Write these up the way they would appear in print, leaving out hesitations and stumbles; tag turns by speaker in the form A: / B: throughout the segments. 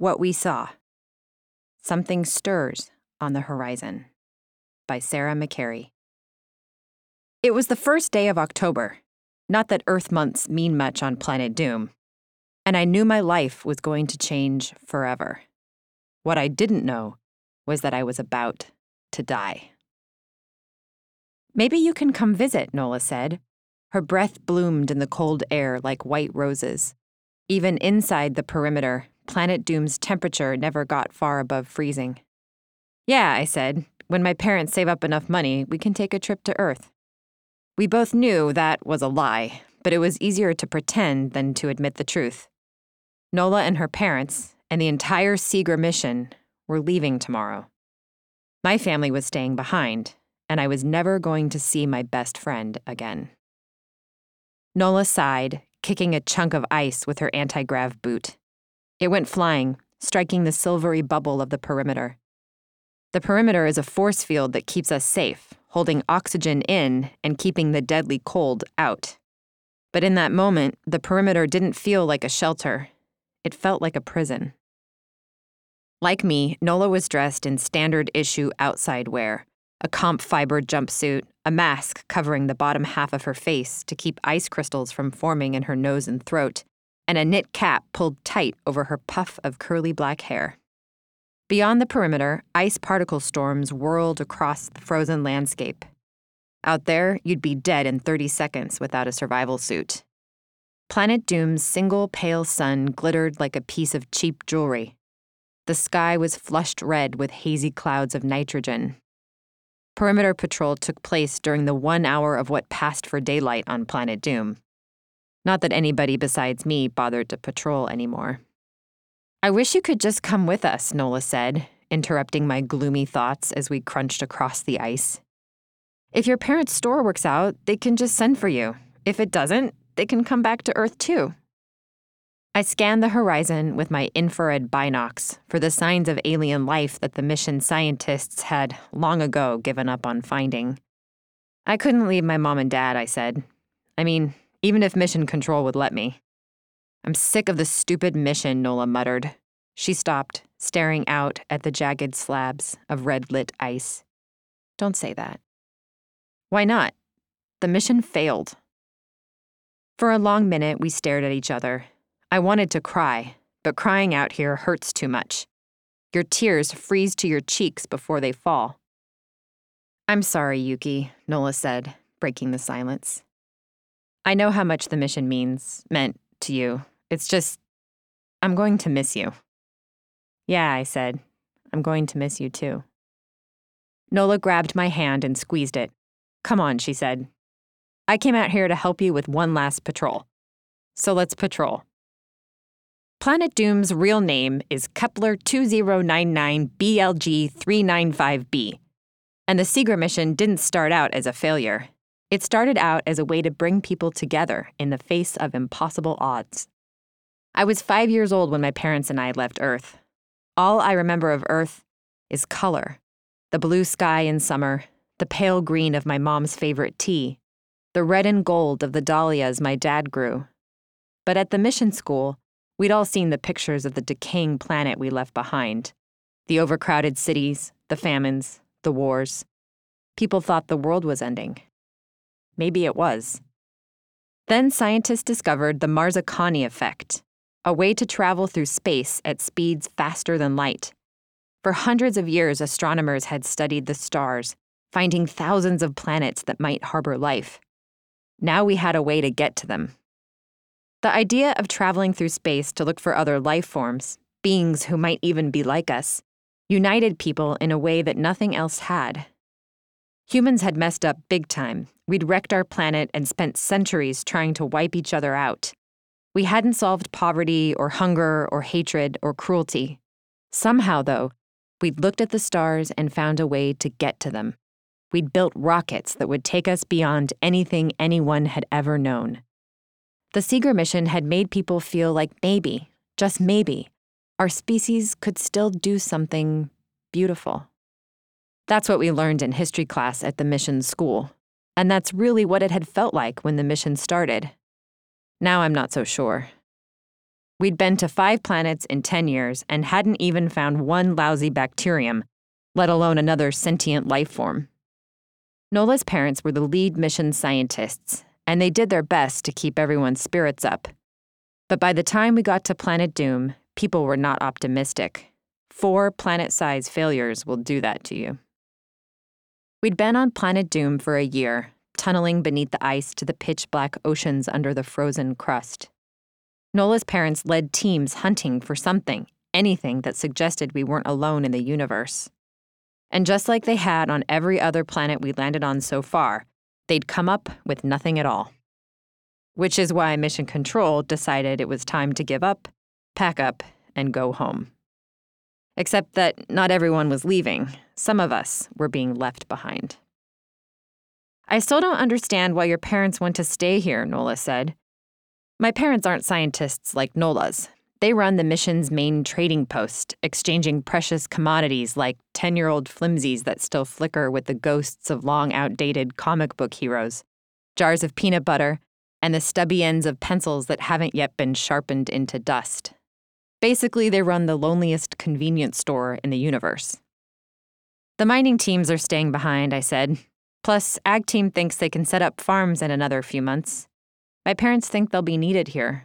A: What We Saw. Something Stirs on the Horizon by Sarah McCarry. It was the first day of October. Not that Earth months mean much on Planet Doom. And I knew my life was going to change forever. What I didn't know was that I was about to die. Maybe you can come visit, Nola said. Her breath bloomed in the cold air like white roses. Even inside the perimeter, Planet Doom's temperature never got far above freezing. Yeah, I said. When my parents save up enough money, we can take a trip to Earth. We both knew that was a lie, but it was easier to pretend than to admit the truth. Nola and her parents, and the entire Seeger mission, were leaving tomorrow. My family was staying behind, and I was never going to see my best friend again. Nola sighed, kicking a chunk of ice with her anti-grav boot. It went flying, striking the silvery bubble of the perimeter. The perimeter is a force field that keeps us safe, holding oxygen in and keeping the deadly cold out. But in that moment, the perimeter didn't feel like a shelter. It felt like a prison. Like me, Nola was dressed in standard issue outside wear, a comp fiber jumpsuit, a mask covering the bottom half of her face to keep ice crystals from forming in her nose and throat, and a knit cap pulled tight over her puff of curly black hair. Beyond the perimeter, ice particle storms whirled across the frozen landscape. Out there, you'd be dead in 30 seconds without a survival suit. Planet Doom's single pale sun glittered like a piece of cheap jewelry. The sky was flushed red with hazy clouds of nitrogen. Perimeter patrol took place during the 1 hour of what passed for daylight on Planet Doom. Not that anybody besides me bothered to patrol anymore. I wish you could just come with us, Nola said, interrupting my gloomy thoughts as we crunched across the ice. If your parents' store works out, they can just send for you. If it doesn't, they can come back to Earth too. I scanned the horizon with my infrared binocs for the signs of alien life that the mission scientists had long ago given up on finding. I couldn't leave my mom and dad, I said. I mean, even if Mission Control would let me. I'm sick of the stupid mission, Nola muttered. She stopped, staring out at the jagged slabs of red-lit ice. Don't say that. Why not? The mission failed. For a long minute, we stared at each other. I wanted to cry, but crying out here hurts too much. Your tears freeze to your cheeks before they fall. I'm sorry, Yuki, Nola said, breaking the silence. I know how much the mission meant to you. It's just, I'm going to miss you. Yeah, I said, I'm going to miss you too. Nola grabbed my hand and squeezed it. Come on, she said. I came out here to help you with one last patrol. So let's patrol. Planet Doom's real name is Kepler 2099 BLG 395b, and the Seeger mission didn't start out as a failure. It started out as a way to bring people together in the face of impossible odds. I was 5 years old when my parents and I left Earth. All I remember of Earth is color. The blue sky in summer, the pale green of my mom's favorite tea, the red and gold of the dahlias my dad grew. But at the mission school, we'd all seen the pictures of the decaying planet we left behind. The overcrowded cities, the famines, the wars. People thought the world was ending. Maybe it was. Then scientists discovered the Marzicani effect, a way to travel through space at speeds faster than light. For hundreds of years, astronomers had studied the stars, finding thousands of planets that might harbor life. Now we had a way to get to them. The idea of traveling through space to look for other life forms, beings who might even be like us, united people in a way that nothing else had. Humans had messed up big time. We'd wrecked our planet and spent centuries trying to wipe each other out. We hadn't solved poverty or hunger or hatred or cruelty. Somehow, though, we'd looked at the stars and found a way to get to them. We'd built rockets that would take us beyond anything anyone had ever known. The Seeger mission had made people feel like maybe, just maybe, our species could still do something beautiful. That's what we learned in history class at the mission school, and that's really what it had felt like when the mission started. Now I'm not so sure. We'd been to 5 planets in 10 years and hadn't even found one lousy bacterium, let alone another sentient life form. Nola's parents were the lead mission scientists, and they did their best to keep everyone's spirits up. But by the time we got to Planet Doom, people were not optimistic. 4 planet-sized failures will do that to you. We'd been on Planet Doom for a year, tunneling beneath the ice to the pitch-black oceans under the frozen crust. Nola's parents led teams hunting for something, anything that suggested we weren't alone in the universe. And just like they had on every other planet we landed on so far, they'd come up with nothing at all. Which is why Mission Control decided it was time to give up, pack up, and go home. Except that not everyone was leaving. Some of us were being left behind. I still don't understand why your parents want to stay here, Nola said. My parents aren't scientists like Nola's. They run the mission's main trading post, exchanging precious commodities like 10-year-old flimsies that still flicker with the ghosts of long outdated comic book heroes, jars of peanut butter, and the stubby ends of pencils that haven't yet been sharpened into dust. Basically, they run the loneliest convenience store in the universe. The mining teams are staying behind, I said. Plus, Ag Team thinks they can set up farms in another few months. My parents think they'll be needed here.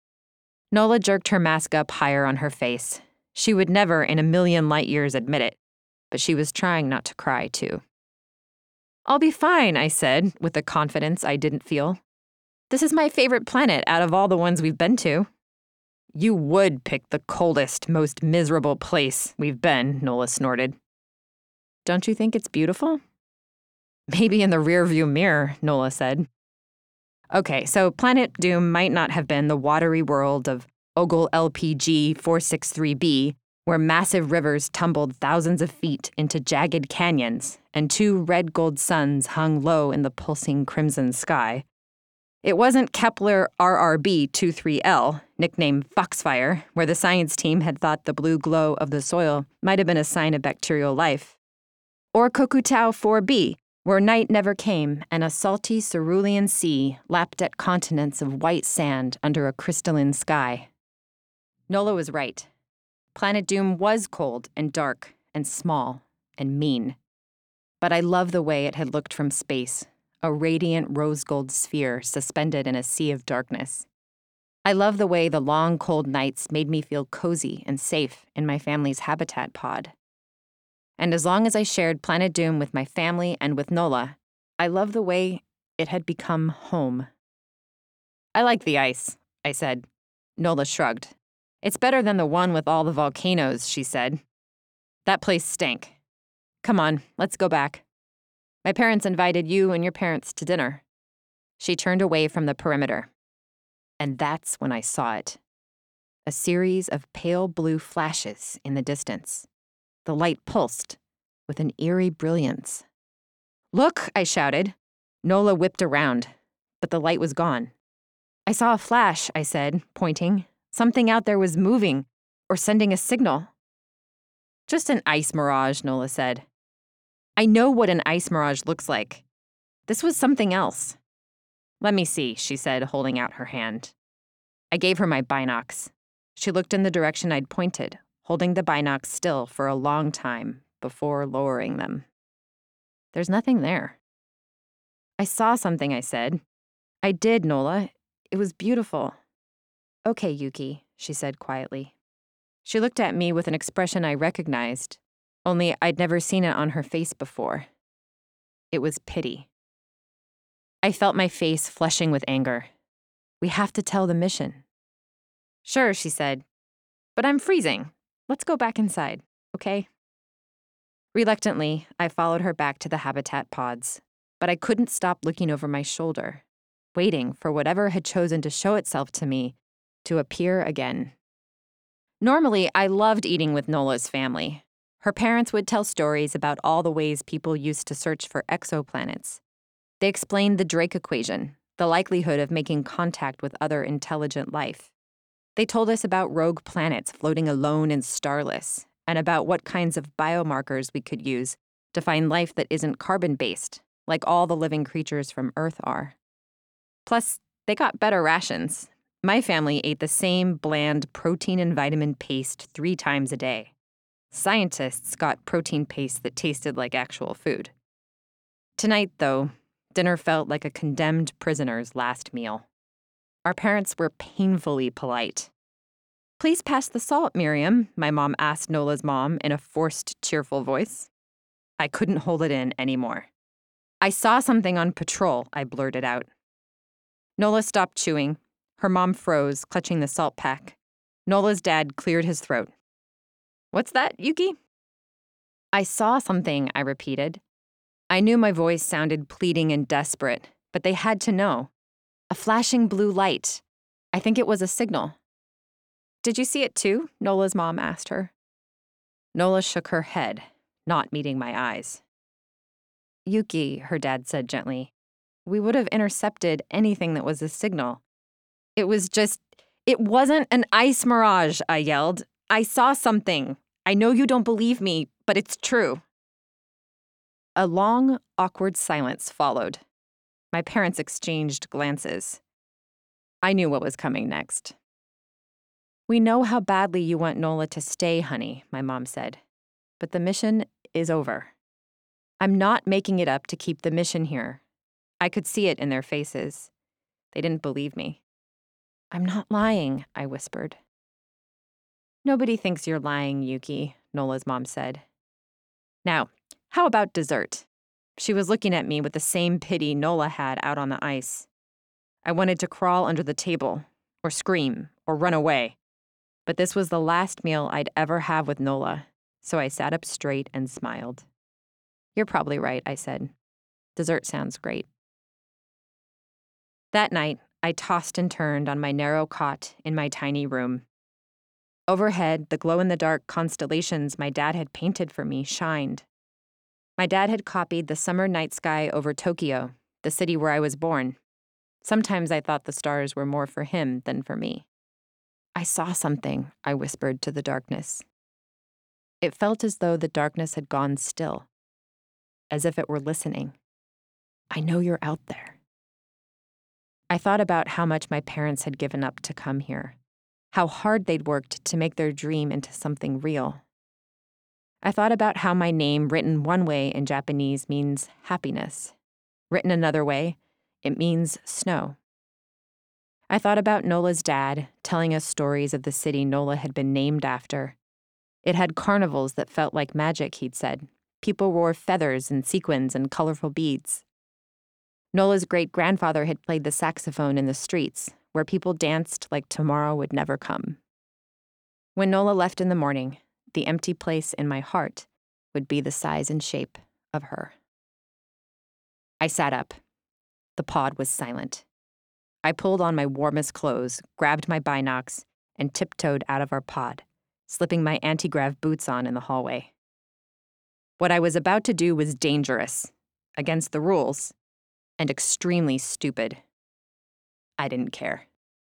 A: Nola jerked her mask up higher on her face. She would never in a million light years admit it, but she was trying not to cry, too. I'll be fine, I said, with a confidence I didn't feel. This is my favorite planet out of all the ones we've been to. You would pick the coldest, most miserable place we've been, Nola snorted. Don't you think it's beautiful? Maybe in the rearview mirror, Nola said. Okay, so Planet Doom might not have been the watery world of Ogle LPG 463b, where massive rivers tumbled thousands of feet into jagged canyons and 2 red-gold suns hung low in the pulsing crimson sky. It wasn't Kepler RRB 23L, nicknamed Foxfire, where the science team had thought the blue glow of the soil might have been a sign of bacterial life. Or Kokutau 4b, where night never came and a salty cerulean sea lapped at continents of white sand under a crystalline sky. Nola was right. Planet Doom was cold and dark and small and mean. But I love the way it had looked from space, a radiant rose gold sphere suspended in a sea of darkness. I love the way the long, cold nights made me feel cozy and safe in my family's habitat pod. And as long as I shared Planet Doom with my family and with Nola, I love the way it had become home. I like the ice, I said. Nola shrugged. It's better than the one with all the volcanoes, she said. That place stank. Come on, let's go back. My parents invited you and your parents to dinner. She turned away from the perimeter. And that's when I saw it. A series of pale blue flashes in the distance. The light pulsed with an eerie brilliance. Look, I shouted. Nola whipped around, but the light was gone. I saw a flash, I said, pointing. Something out there was moving or sending a signal. Just an ice mirage, Nola said. I know what an ice mirage looks like. This was something else. Let me see, she said, holding out her hand. I gave her my binocs. She looked in the direction I'd pointed, holding the binocs still for a long time before lowering them. There's nothing there. I saw something, I said. I did, Nola. It was beautiful. Okay, Yuki, she said quietly. She looked at me with an expression I recognized, only I'd never seen it on her face before. It was pity. I felt my face flushing with anger. We have to tell the mission. Sure, she said, but I'm freezing. Let's go back inside, okay? Reluctantly, I followed her back to the habitat pods, but I couldn't stop looking over my shoulder, waiting for whatever had chosen to show itself to me to appear again. Normally, I loved eating with Nola's family. Her parents would tell stories about all the ways people used to search for exoplanets. They explained the Drake equation, the likelihood of making contact with other intelligent life. They told us about rogue planets floating alone and starless, and about what kinds of biomarkers we could use to find life that isn't carbon-based, like all the living creatures from Earth are. Plus, they got better rations. My family ate the same bland protein and vitamin paste 3 times a day. Scientists got protein paste that tasted like actual food. Tonight, though, dinner felt like a condemned prisoner's last meal. Our parents were painfully polite. "Please pass the salt, Miriam," my mom asked Nola's mom in a forced, cheerful voice. I couldn't hold it in anymore. "I saw something on patrol," I blurted out. Nola stopped chewing. Her mom froze, clutching the salt pack. Nola's dad cleared his throat. "What's that, Yuki?" "I saw something," I repeated. I knew my voice sounded pleading and desperate, but they had to know. A flashing blue light. I think it was a signal. "Did you see it too?" Nola's mom asked her. Nola shook her head, not meeting my eyes. "Yuki," her dad said gently, "we would have intercepted anything that was a signal. It wasn't an ice mirage," I yelled. "I saw something. I know you don't believe me, but it's true." A long, awkward silence followed. My parents exchanged glances. I knew what was coming next. "We know how badly you want Nola to stay, honey," my mom said. "But the mission is over. I'm not making it up to keep the mission here." I could see it in their faces. They didn't believe me. "I'm not lying," I whispered. "Nobody thinks you're lying, Yuki," Nola's mom said. "Now, how about dessert?" She was looking at me with the same pity Nola had out on the ice. I wanted to crawl under the table, or scream, or run away. But this was the last meal I'd ever have with Nola, so I sat up straight and smiled. "You're probably right," I said. "Dessert sounds great." That night, I tossed and turned on my narrow cot in my tiny room. Overhead, the glow-in-the-dark constellations my dad had painted for me shined. My dad had copied the summer night sky over Tokyo, the city where I was born. Sometimes I thought the stars were more for him than for me. "I saw something," I whispered to the darkness. It felt as though the darkness had gone still, as if it were listening. "I know you're out there." I thought about how much my parents had given up to come here, how hard they'd worked to make their dream into something real. I thought about how my name, written one way in Japanese, means happiness. Written another way, it means snow. I thought about Nola's dad telling us stories of the city Nola had been named after. It had carnivals that felt like magic, he'd said. People wore feathers and sequins and colorful beads. Nola's great-grandfather had played the saxophone in the streets, where people danced like tomorrow would never come. When Nola left in the morning, the empty place in my heart would be the size and shape of her. I sat up. The pod was silent. I pulled on my warmest clothes, grabbed my binocs, and tiptoed out of our pod, slipping my anti-grav boots on in the hallway. What I was about to do was dangerous, against the rules, and extremely stupid. I didn't care.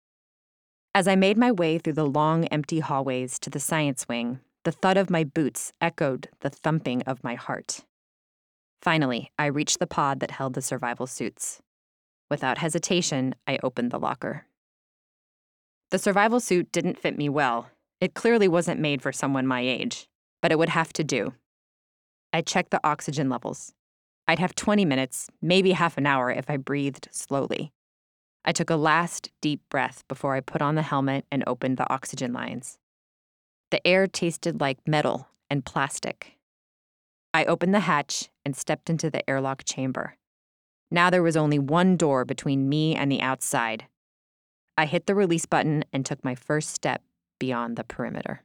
A: As I made my way through the long, empty hallways to the science wing, the thud of my boots echoed the thumping of my heart. Finally, I reached the pod that held the survival suits. Without hesitation, I opened the locker. The survival suit didn't fit me well. It clearly wasn't made for someone my age, but it would have to do. I checked the oxygen levels. I'd have 20 minutes, maybe half an hour if I breathed slowly. I took a last deep breath before I put on the helmet and opened the oxygen lines. The air tasted like metal and plastic. I opened the hatch and stepped into the airlock chamber. Now there was only one door between me and the outside. I hit the release button and took my first step beyond the perimeter.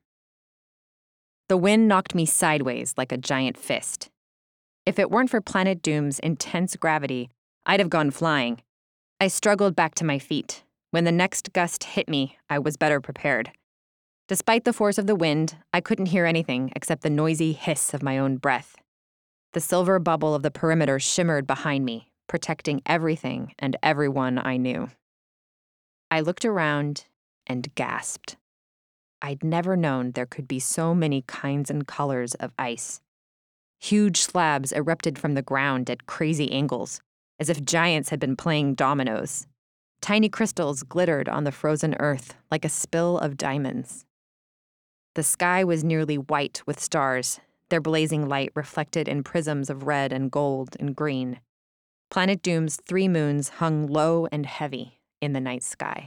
A: The wind knocked me sideways like a giant fist. If it weren't for Planet Doom's intense gravity, I'd have gone flying. I struggled back to my feet. When the next gust hit me, I was better prepared. Despite the force of the wind, I couldn't hear anything except the noisy hiss of my own breath. The silver bubble of the perimeter shimmered behind me, protecting everything and everyone I knew. I looked around and gasped. I'd never known there could be so many kinds and colors of ice. Huge slabs erupted from the ground at crazy angles, as if giants had been playing dominoes. Tiny crystals glittered on the frozen earth like a spill of diamonds. The sky was nearly white with stars, their blazing light reflected in prisms of red and gold and green. Planet Doom's 3 moons hung low and heavy in the night sky.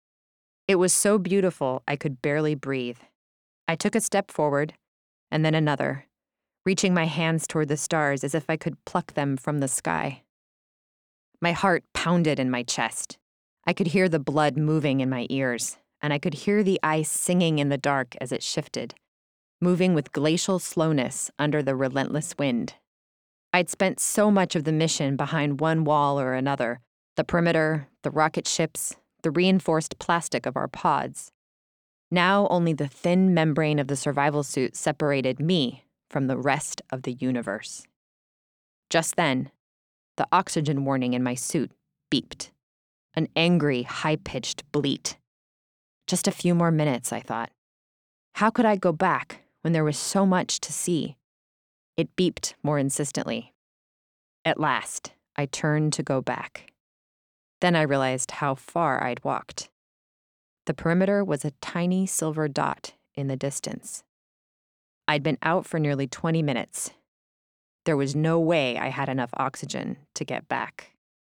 A: It was so beautiful I could barely breathe. I took a step forward, and then another, reaching my hands toward the stars as if I could pluck them from the sky. My heart pounded in my chest. I could hear the blood moving in my ears, and I could hear the ice singing in the dark as it shifted, moving with glacial slowness under the relentless wind. I'd spent so much of the mission behind one wall or another, the perimeter, the rocket ships, the reinforced plastic of our pods. Now only the thin membrane of the survival suit separated me from the rest of the universe. Just then, the oxygen warning in my suit beeped. An angry, high-pitched bleat. Just a few more minutes, I thought. How could I go back when there was so much to see? It beeped more insistently. At last, I turned to go back. Then I realized how far I'd walked. The perimeter was a tiny silver dot in the distance. I'd been out for nearly 20 minutes. There was no way I had enough oxygen to get back.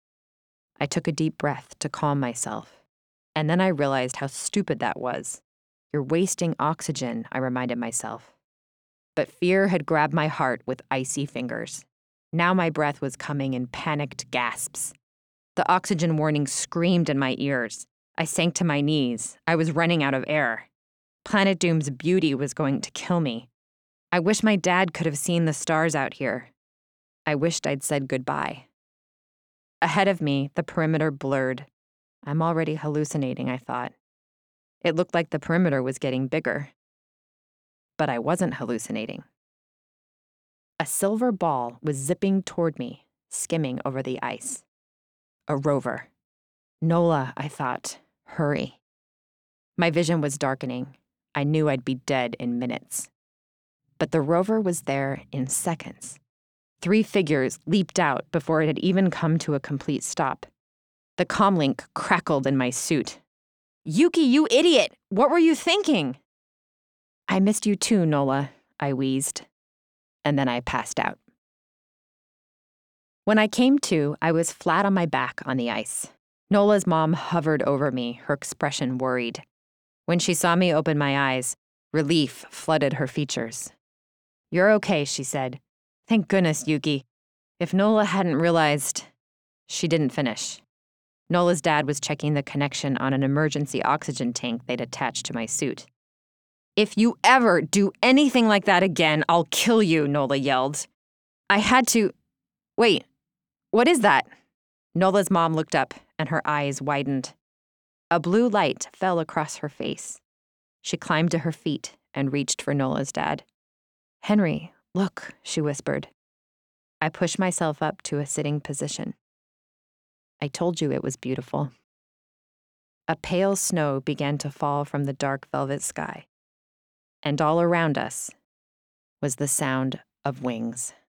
A: I took a deep breath to calm myself, and then I realized how stupid that was. You're wasting oxygen, I reminded myself. But fear had grabbed my heart with icy fingers. Now my breath was coming in panicked gasps. The oxygen warning screamed in my ears. I sank to my knees. I was running out of air. Planet Doom's beauty was going to kill me. I wish my dad could have seen the stars out here. I wished I'd said goodbye. Ahead of me, the perimeter blurred. I'm already hallucinating, I thought. It looked like the perimeter was getting bigger. But I wasn't hallucinating. A silver ball was zipping toward me, skimming over the ice. A rover. Nola, I thought. Hurry. My vision was darkening. I knew I'd be dead in minutes. But the rover was there in seconds. 3 figures leaped out before it had even come to a complete stop. The comlink crackled in my suit. Yuki, you idiot! What were you thinking? I missed you too, Nola, I wheezed. And then I passed out. When I came to, I was flat on my back on the ice. Nola's mom hovered over me, her expression worried. When she saw me open my eyes, relief flooded her features. You're okay, she said. Thank goodness, Yuki. If Nola hadn't realized... She didn't finish. Nola's dad was checking the connection on an emergency oxygen tank they'd attached to my suit. If you ever do anything like that again, I'll kill you, Nola yelled. I had to... Wait, what is that? Nola's mom looked up, and her eyes widened. A blue light fell across her face. She climbed to her feet and reached for Nola's dad. Henry, look, she whispered. I pushed myself up to a sitting position. I told you it was beautiful. A pale snow began to fall from the dark velvet sky, and all around us was the sound of wings.